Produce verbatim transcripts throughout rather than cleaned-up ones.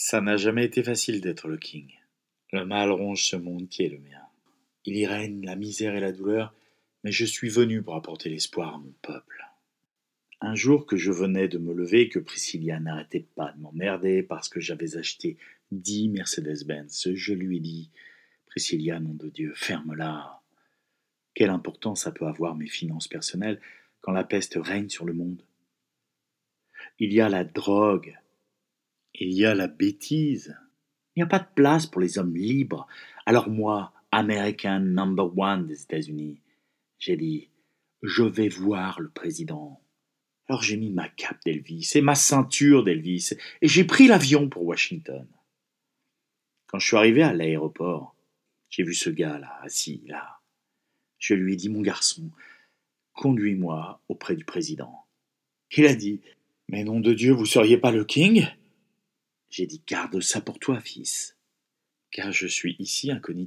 Ça n'a jamais été facile d'être le king. Le mal ronge ce monde qui est le mien. Il y règne la misère et la douleur, mais je suis venu pour apporter l'espoir à mon peuple. Un jour que je venais de me lever, que Priscilla n'arrêtait pas de m'emmerder parce que j'avais acheté dix Mercedes-Benz, je lui ai dit « Priscilla, nom de Dieu, ferme-la. Quelle importance ça peut avoir mes finances personnelles quand la peste règne sur le monde? Il y a la drogue, il y a la bêtise. Il n'y a pas de place pour les hommes libres. Alors moi, American number one des États-Unis, j'ai dit « Je vais voir le président ». Alors j'ai mis ma cape d'Elvis et ma ceinture d'Elvis et j'ai pris l'avion pour Washington. Quand je suis arrivé à l'aéroport, j'ai vu ce gars-là, assis là. Je lui ai dit « Mon garçon, conduis-moi auprès du président ». Il a dit « Mais nom de Dieu, vous seriez pas le king ?» J'ai dit « Garde ça pour toi, fils, car je suis ici incognito. »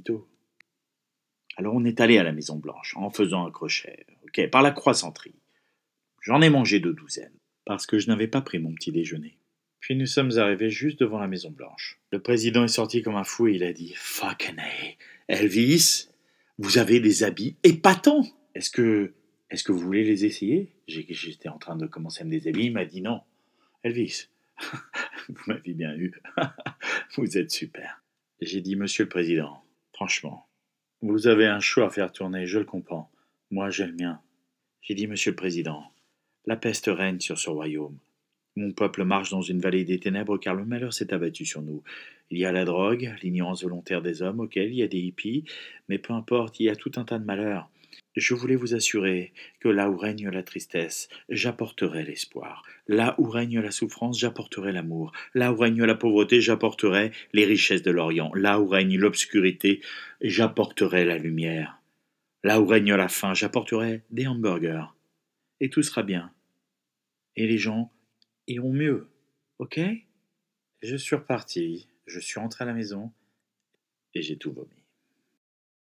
Alors on est allé à la Maison Blanche en faisant un crochet, ok, par la croissanterie. J'en ai mangé deux douzaines, parce que je n'avais pas pris mon petit déjeuner. Puis nous sommes arrivés juste devant la Maison Blanche. Le président est sorti comme un fou et il a dit « Fucking hey, Elvis, vous avez des habits épatants. Est-ce que, est-ce que vous voulez les essayer ?» J'étais en train de commencer à me déshabiller, il m'a dit « Non, Elvis, vous m'avez bien eu, vous êtes super. » J'ai dit « Monsieur le Président, franchement, vous avez un choix à faire tourner, je le comprends. Moi, j'ai le mien. » J'ai dit « Monsieur le Président, la peste règne sur ce royaume. Mon peuple marche dans une vallée des ténèbres car le malheur s'est abattu sur nous. Il y a la drogue, l'ignorance volontaire des hommes, auquel il y a des hippies, mais peu importe, il y a tout un tas de malheurs. Je voulais vous assurer que là où règne la tristesse, j'apporterai l'espoir. Là où règne la souffrance, j'apporterai l'amour. Là où règne la pauvreté, j'apporterai les richesses de l'Orient. Là où règne l'obscurité, j'apporterai la lumière. Là où règne la faim, j'apporterai des hamburgers. Et tout sera bien. Et les gens iront mieux. Ok ? Je suis reparti, je suis rentré à la maison et j'ai tout vomi.